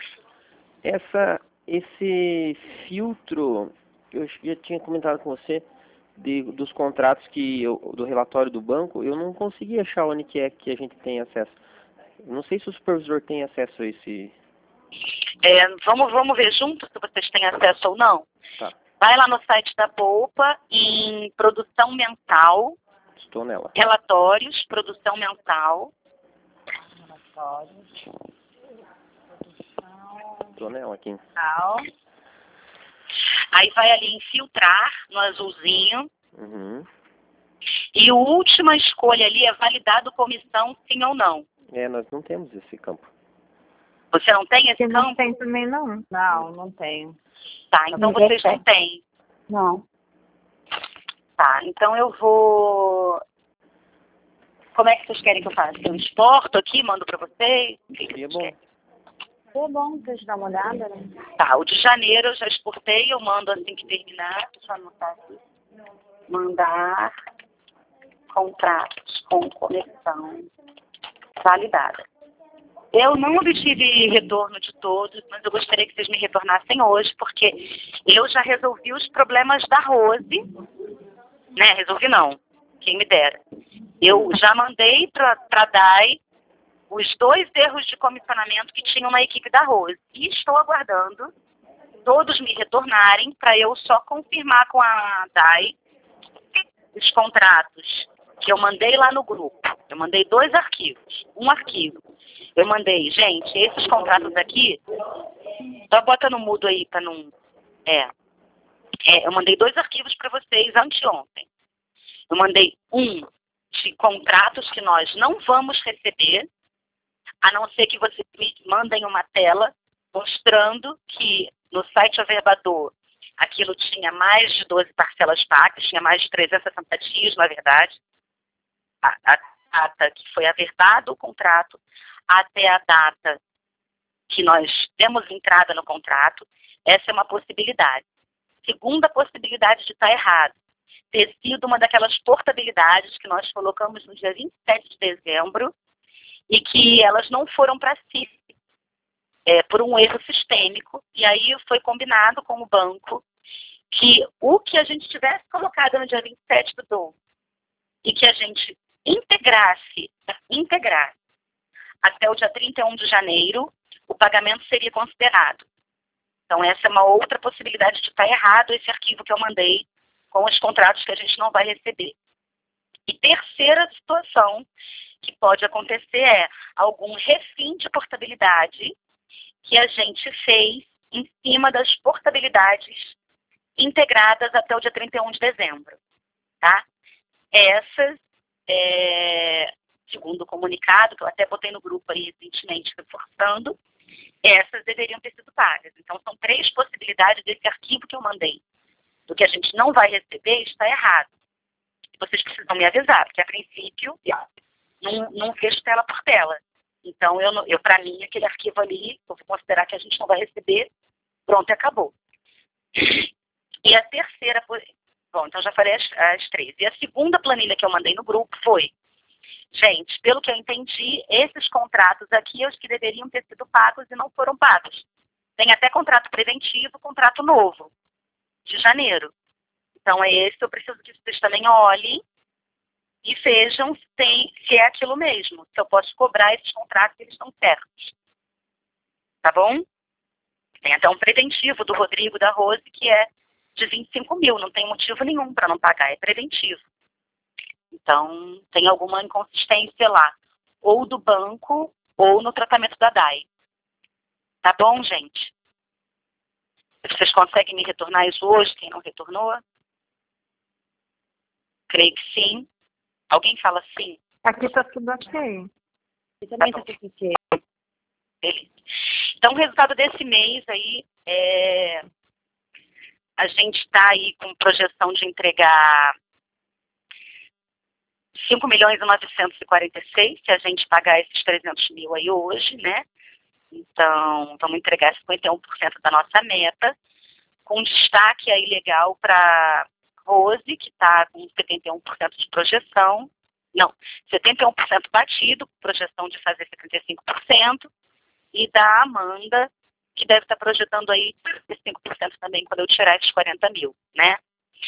Esse filtro, eu já tinha comentado com você, dos contratos do relatório do banco, eu não consegui achar onde que é que a gente tem acesso. Eu não sei se o supervisor tem acesso a esse... Vamos ver juntos se vocês têm acesso ou não. Tá. Vai lá no site da Poupa, em produção mensal. Estou nela. Relatórios, produção mensal. Relatórios. Estou nela aqui. Mensal. Aí vai ali em filtrar, no azulzinho. Uhum. E a última escolha ali é validado comissão, sim ou não. Nós não temos esse campo. Você não tem esse Não campo? tem também, não. Não tenho. Tá, então vocês não têm. Não. Tá, então eu vou... Como é que vocês querem que eu faça? Eu exporto aqui, mando pra vocês? O que Seria vocês bom. querem? É bom, deixa eu dar uma olhada, né? Tá, o de janeiro eu já exportei, eu mando assim que terminar. Deixa eu anotar aqui. Mandar contratos com comissão validada. Eu não obtive retorno de todos, mas eu gostaria que vocês me retornassem hoje, porque eu já resolvi os problemas da Rose, né? Resolvi não, quem me dera. Eu já mandei para a DAI os 2 erros de comissionamento que tinham na equipe da Rose. E estou aguardando todos me retornarem para eu só confirmar com a DAI os contratos que eu mandei lá no grupo. Eu mandei 2 arquivos, um arquivo. Eu mandei, gente, esses contratos aqui, só bota no mudo aí para não... eu mandei 2 arquivos para vocês anteontem. Eu mandei um de contratos que nós não vamos receber, a não ser que vocês me mandem uma tela mostrando que no site Averbador aquilo tinha mais de 12 parcelas pagas, tinha mais de 360 dias, na verdade, a data que foi averbado o contrato até a data que nós demos entrada no contrato. Essa é uma possibilidade. Segunda possibilidade de estar errado. ter sido uma daquelas portabilidades que nós colocamos no dia 27 de dezembro e que elas não foram para si por um erro sistêmico. E aí foi combinado com o banco que o que a gente tivesse colocado no dia 27 do 12 e que a gente integrasse até o dia 31 de janeiro, o pagamento seria considerado. Então, essa é uma outra possibilidade de estar errado esse arquivo que eu mandei com os contratos que a gente não vai receber. E terceira situação que pode acontecer é algum refim de portabilidade que a gente fez em cima das portabilidades integradas até o dia 31 de dezembro. Tá? Essas, segundo o comunicado, que eu até botei no grupo aí recentemente, reforçando, essas deveriam ter sido pagas. Então, são 3 possibilidades desse arquivo que eu mandei. Do que a gente não vai receber está errado. Vocês precisam me avisar, porque a princípio não vejo tela por tela. Então, para mim, aquele arquivo ali, eu vou considerar que a gente não vai receber, pronto, e acabou. E a terceira, bom, então já falei as 3. E a segunda planilha que eu mandei no grupo foi: gente, pelo que eu entendi, esses contratos aqui, os que deveriam ter sido pagos e não foram pagos. Tem até contrato preventivo, contrato novo, de janeiro. Então, esse eu preciso que vocês também olhem e vejam se é aquilo mesmo. Se eu posso cobrar esses contratos, eles estão certos. Tá bom? Tem até um preventivo do Rodrigo, da Rose, que é de 25 mil. Não tem motivo nenhum para não pagar, é preventivo. Então, tem alguma inconsistência lá, ou do banco, ou no tratamento da DAI. Tá bom, gente? Vocês conseguem me retornar isso hoje, quem não retornou? Creio que sim. Alguém fala sim? Aqui está tudo ok. Eu também tá tudo ok. Beleza. Então, o resultado desse mês aí, a gente está aí com projeção de entregar 5.946.000, se a gente pagar esses 300 mil aí hoje, né? Então, vamos entregar 51% da nossa meta, com destaque aí legal para Rose, que está com 71% de projeção. Não, 71% batido, projeção de fazer 75%. E da Amanda, que deve estar projetando aí 5% também, quando eu tirar esses 40 mil, né?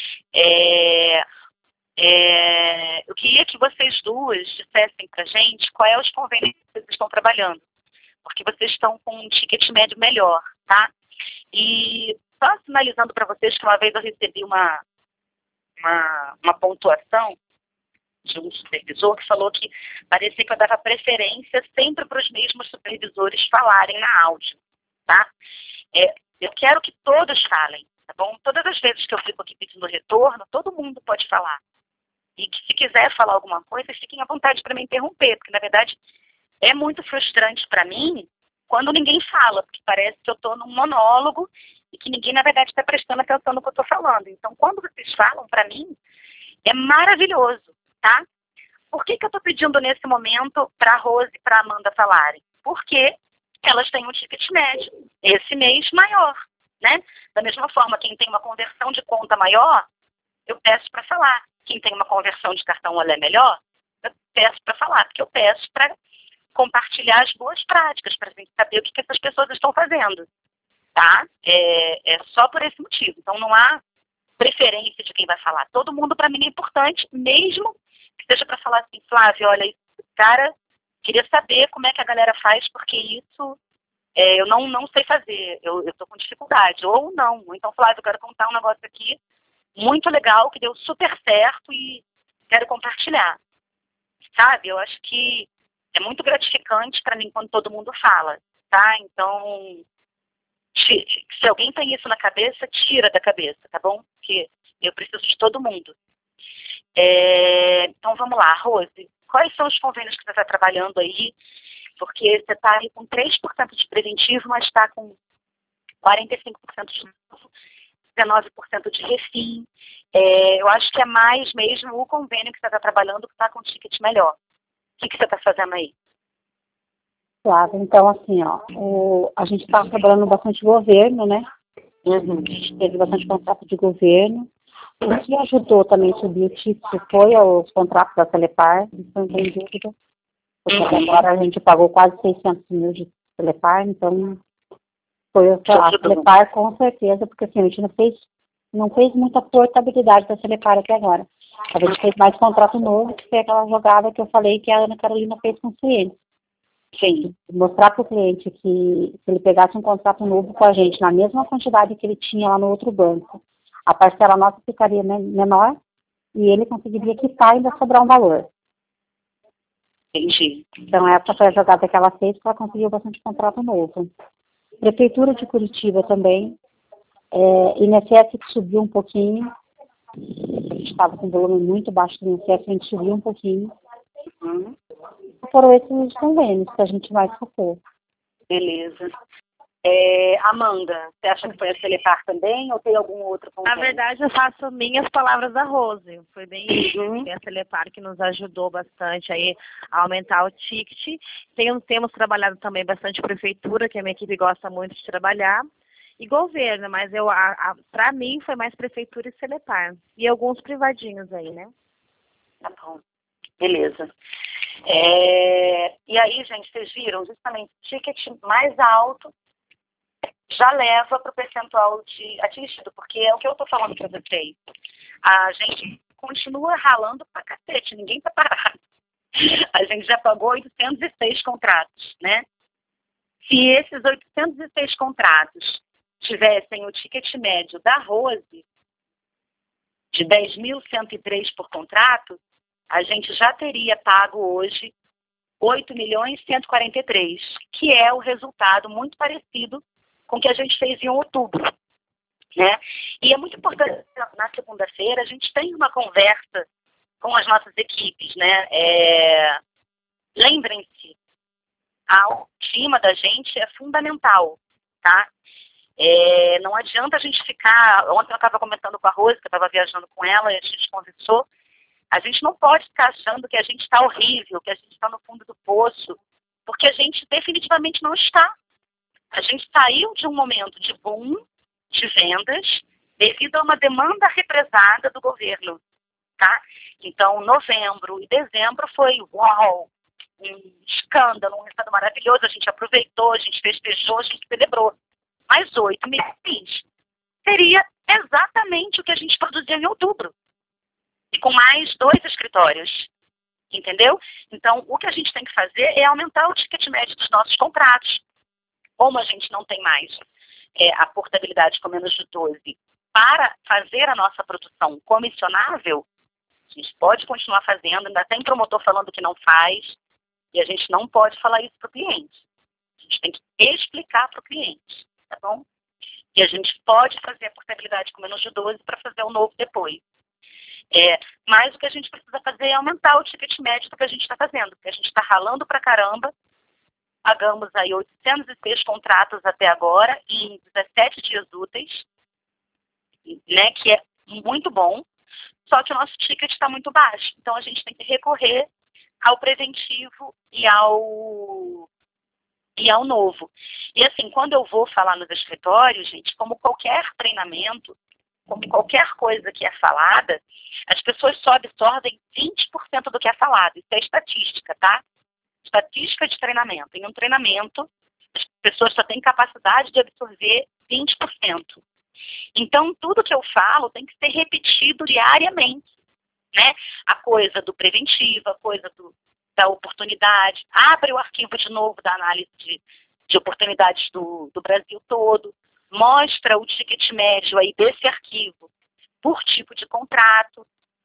Eu queria que vocês duas dissessem para a gente qual é os convênios que vocês estão trabalhando, porque vocês estão com um ticket médio melhor, tá? E só sinalizando para vocês que uma vez eu recebi uma pontuação de um supervisor que falou que parecia que eu dava preferência sempre para os mesmos supervisores falarem na áudio, tá? Eu quero que todos falem, tá bom? Todas as vezes que eu fico aqui pedindo retorno, todo mundo pode falar. E que se quiser falar alguma coisa, fiquem à vontade para me interromper, porque na verdade é muito frustrante para mim quando ninguém fala, porque parece que eu estou num monólogo e que ninguém na verdade está prestando atenção no que eu estou falando. Então, quando vocês falam, para mim, é maravilhoso, tá? Por que eu estou pedindo nesse momento para a Rose e para a Amanda falarem? Porque elas têm um ticket médio, esse mês, maior, né? Da mesma forma, quem tem uma conversão de conta maior, eu peço para falar. Quem tem uma conversão de cartão Olé melhor, eu peço para falar, porque eu peço para compartilhar as boas práticas, para a gente saber o que essas pessoas estão fazendo, tá? É só por esse motivo. Então, não há preferência de quem vai falar. Todo mundo, para mim, é importante, mesmo que seja para falar assim: Flávia, olha, cara, queria saber como é que a galera faz, porque isso eu não sei fazer, eu estou com dificuldade. Ou não. Então, Flávia, eu quero contar um negócio aqui muito legal, que deu super certo e quero compartilhar. Sabe? Eu acho que é muito gratificante para mim quando todo mundo fala, tá? Então, se alguém tem isso na cabeça, tira da cabeça, tá bom? Porque eu preciso de todo mundo. Então, vamos lá, Rose. Quais são os convênios que você está trabalhando aí? Porque você está aí com 3% de preventivo, mas está com 45% de novo, 19% de refim. Eu acho que é mais mesmo o convênio que você está trabalhando que está com ticket melhor. O que você está fazendo aí? Claro, então assim, a gente está trabalhando bastante governo, né? Uhum. A gente teve bastante contrato de governo. O que ajudou também a subir o título foi os contratos da Celepar, isso não tem dúvida. Porque agora a gente pagou quase 600 mil de Celepar, então foi a Celepar com certeza, porque assim, a gente não fez muita portabilidade da Celepar até agora. A gente fez mais contrato novo, que foi aquela jogada que eu falei que a Ana Carolina fez com os clientes. Sim, mostrar para o cliente que se ele pegasse um contrato novo com a gente, na mesma quantidade que ele tinha lá no outro banco, a parcela nossa ficaria menor e ele conseguiria quitar e ainda sobrar um valor. Entendi. Então essa foi a jogada que ela fez, porque ela conseguiu bastante contrato novo. Prefeitura de Curitiba também, INSS que subiu um pouquinho, a gente estava com um volume muito baixo do INSS, a gente subiu um pouquinho. Foram esses os convênios que a gente mais focou. Beleza. Amanda, você acha que foi a Celepar também ou tem algum outro convênio? Na verdade, eu faço minhas palavras da Rose. Foi bem isso. Tem a Celepar que nos ajudou bastante aí a aumentar o ticket. Temos trabalhado também bastante prefeitura, que a minha equipe gosta muito de trabalhar, e governo, mas para mim foi mais prefeitura e Celepar. E alguns privadinhos aí, né? Tá bom. Beleza. E aí, gente, vocês viram, justamente o ticket mais alto já leva para o percentual atingido, porque é o que eu estou falando para vocês. A gente continua ralando pra cacete, ninguém tá parado. A gente já pagou 806 contratos, né? Se esses 806 contratos tivessem o ticket médio da Rose, de 10.103 por contrato, a gente já teria pago hoje 8.143, que é o resultado muito parecido com o que a gente fez em outubro, né? E é muito importante, na segunda-feira, a gente tem uma conversa com as nossas equipes, né? Lembrem-se, a autoestima da gente é fundamental, tá? Não adianta a gente ficar... Ontem eu estava comentando com a Rose, que eu estava viajando com ela, e a gente conversou. A gente não pode ficar achando que a gente está horrível, que a gente está no fundo do poço, porque a gente definitivamente não está. A gente saiu de um momento de boom de vendas devido a uma demanda represada do governo, tá? Então, novembro e dezembro foi, uau, um escândalo, um resultado maravilhoso, a gente aproveitou, a gente festejou, a gente celebrou. Mas 8 meses seria exatamente o que a gente produziu em outubro. E com mais 2 escritórios, entendeu? Então, o que a gente tem que fazer é aumentar o ticket médio dos nossos contratos. Como a gente não tem mais a portabilidade com menos de 12 para fazer a nossa produção comissionável, a gente pode continuar fazendo, ainda tem promotor falando que não faz, e a gente não pode falar isso para o cliente. A gente tem que explicar para o cliente, tá bom? E a gente pode fazer a portabilidade com menos de 12 para fazer o novo depois. Mas o que a gente precisa fazer é aumentar o ticket médio do que a gente está fazendo, porque a gente está ralando pra caramba. Pagamos aí 806 contratos até agora em 17 dias úteis, né, que é muito bom, só que o nosso ticket está muito baixo. Então, a gente tem que recorrer ao preventivo e ao novo. E assim, quando eu vou falar nos escritórios, gente, como qualquer treinamento, como qualquer coisa que é falada, as pessoas só absorvem 20% do que é falado. Isso é estatística, tá? Estatística de treinamento. Em um treinamento, as pessoas só têm capacidade de absorver 20%. Então, tudo que eu falo tem que ser repetido diariamente, né? A coisa do preventivo, a coisa da oportunidade. Abre o arquivo de novo da análise de oportunidades do Brasil todo. Mostra o ticket médio aí desse arquivo por tipo de contrato.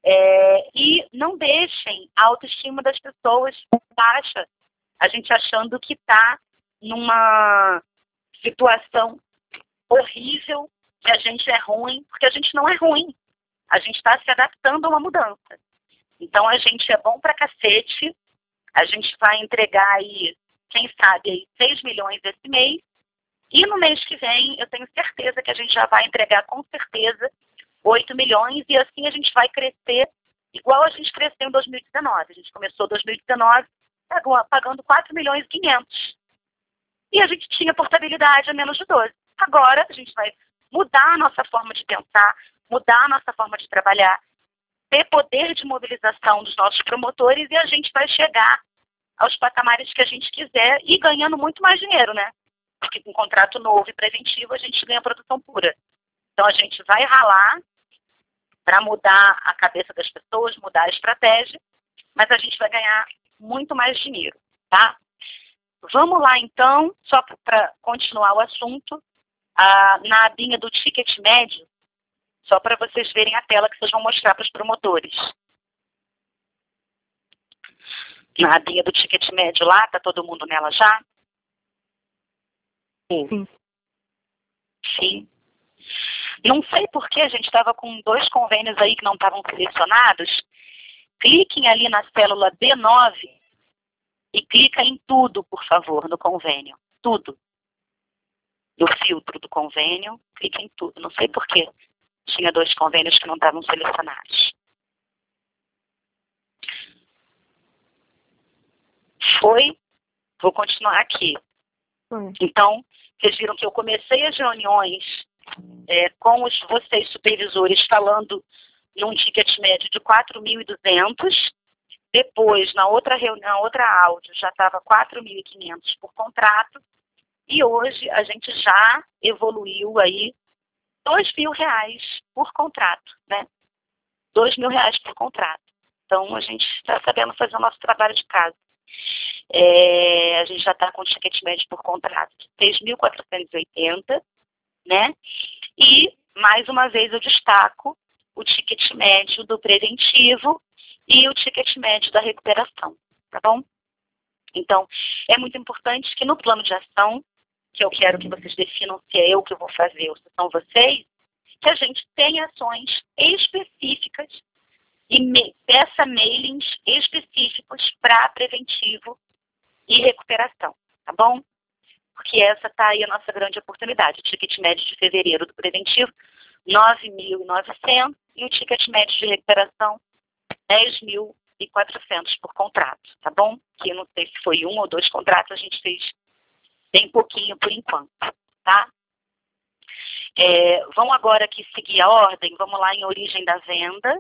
E não deixem a autoestima das pessoas baixa, a gente achando que está numa situação horrível, que a gente é ruim, porque a gente não é ruim. A gente está se adaptando a uma mudança. Então, a gente é bom pra cacete, a gente vai entregar aí, quem sabe, aí 6 milhões esse mês, e no mês que vem, eu tenho certeza que a gente já vai entregar, com certeza, 8 milhões, e assim a gente vai crescer igual a gente cresceu em 2019. A gente começou 2019 pagando 4 milhões e 500. E a gente tinha portabilidade a menos de 12. Agora a gente vai mudar a nossa forma de pensar, mudar a nossa forma de trabalhar, ter poder de mobilização dos nossos promotores e a gente vai chegar aos patamares que a gente quiser e ganhando muito mais dinheiro, né? Porque com contrato novo e preventivo a gente ganha produção pura. Então a gente vai ralar para mudar a cabeça das pessoas, mudar a estratégia, mas a gente vai ganhar muito mais dinheiro, tá? Vamos lá então, só para continuar o assunto, na abinha do ticket médio, só para vocês verem a tela que vocês vão mostrar para os promotores. Na abinha do ticket médio lá, tá todo mundo nela já? Sim. Sim. Não sei por que a gente estava com 2 convênios aí que não estavam selecionados. Cliquem ali na célula B9 e clica em tudo, por favor, no convênio. Tudo. No filtro do convênio, clica em tudo. Não sei por que tinha 2 convênios que não estavam selecionados. Foi? Vou continuar aqui. Então, vocês viram que eu comecei as reuniões com vocês supervisores falando num ticket médio de 4.200. Depois, na outra reunião, outra áudio, já estava 4.500 por contrato. E hoje a gente já evoluiu aí R$2.000 por contrato, né? R$2.000 por contrato. Então, a gente está sabendo fazer o nosso trabalho de casa. A gente já está com ticket médio por contrato de 6.480, né? E, mais uma vez, eu destaco o ticket médio do preventivo e o ticket médio da recuperação, tá bom? Então, é muito importante que no plano de ação, que eu quero que vocês definam se é eu que vou fazer ou se são vocês, que a gente tenha ações específicas e peça mailings específicos para preventivo e recuperação, tá bom? Porque essa está aí a nossa grande oportunidade. O ticket médio de fevereiro do preventivo, 9.900, e o ticket médio de recuperação, 10.400 por contrato, tá bom? Que eu não sei se foi 1 ou 2 contratos, a gente fez bem pouquinho por enquanto, tá? Vamos agora aqui seguir a ordem, vamos lá em origem da venda.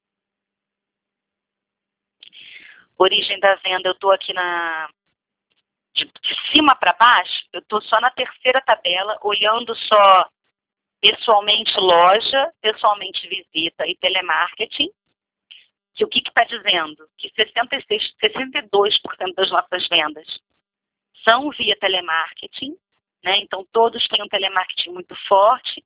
Origem da venda, eu estou aqui de cima para baixo, eu estou só na terceira tabela, olhando só pessoalmente loja, pessoalmente visita e telemarketing. Que o que está dizendo? Que 62% das nossas vendas são via telemarketing, né? Então todos têm um telemarketing muito forte.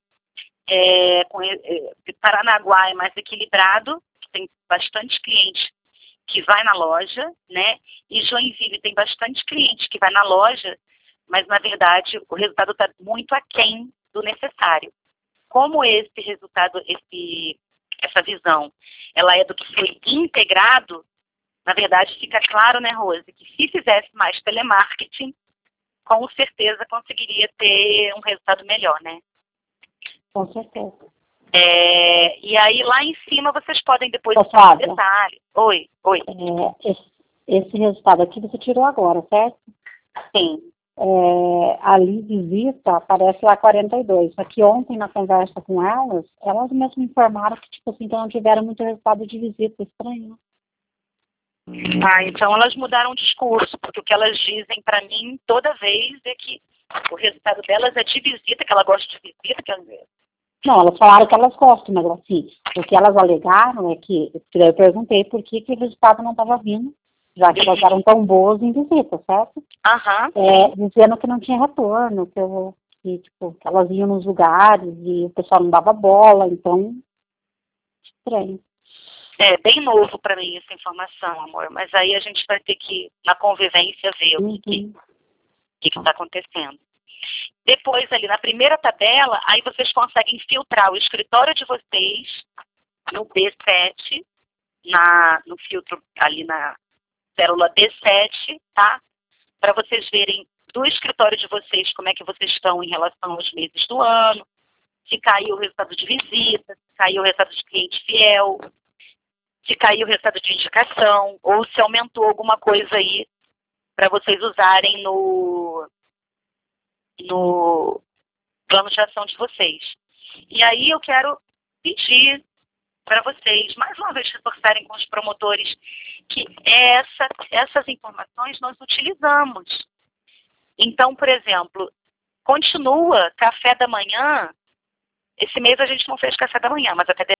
Paranaguá é mais equilibrado, tem bastante cliente que vai na loja, né? E Joinville tem bastante cliente que vai na loja, mas na verdade o resultado está muito aquém do necessário. Como esse resultado, essa visão, ela é do que foi integrado, na verdade fica claro, né, Rose, que se fizesse mais telemarketing, com certeza conseguiria ter um resultado melhor, né? Com certeza. E aí lá em cima vocês podem depois entrar em detalhe. Oi. Esse resultado aqui você tirou agora, certo? Sim. Ali visita aparece lá 42. Só que ontem na conversa com elas mesmas me informaram que, tipo assim, então não tiveram muito resultado de visita. Estranho. Então elas mudaram o discurso, porque o que elas dizem para mim toda vez é que o resultado delas é de visita, que ela gosta de visita, quer dizer. Não, elas falaram que elas gostam, mas assim, o que elas alegaram é que eu perguntei por que o resultado não estava vindo, já que elas eram tão boas em visita, certo? Dizendo que não tinha retorno, que elas iam nos lugares e o pessoal não dava bola, então, estranho. É bem novo para mim essa informação, amor, mas aí a gente vai ter que, na convivência, ver o que está acontecendo. Depois, ali na primeira tabela, aí vocês conseguem filtrar o escritório de vocês no B7, no filtro ali na célula B7, tá? Para vocês verem do escritório de vocês como é que vocês estão em relação aos meses do ano, se caiu o resultado de visita, se caiu o resultado de cliente fiel, se caiu o resultado de indicação, ou se aumentou alguma coisa aí para vocês usarem no plano de ação de vocês. E aí eu quero pedir para vocês, mais uma vez, reforçarem com os promotores que essas informações nós utilizamos. Então, por exemplo, continua café da manhã. Esse mês a gente não fez café da manhã, mas até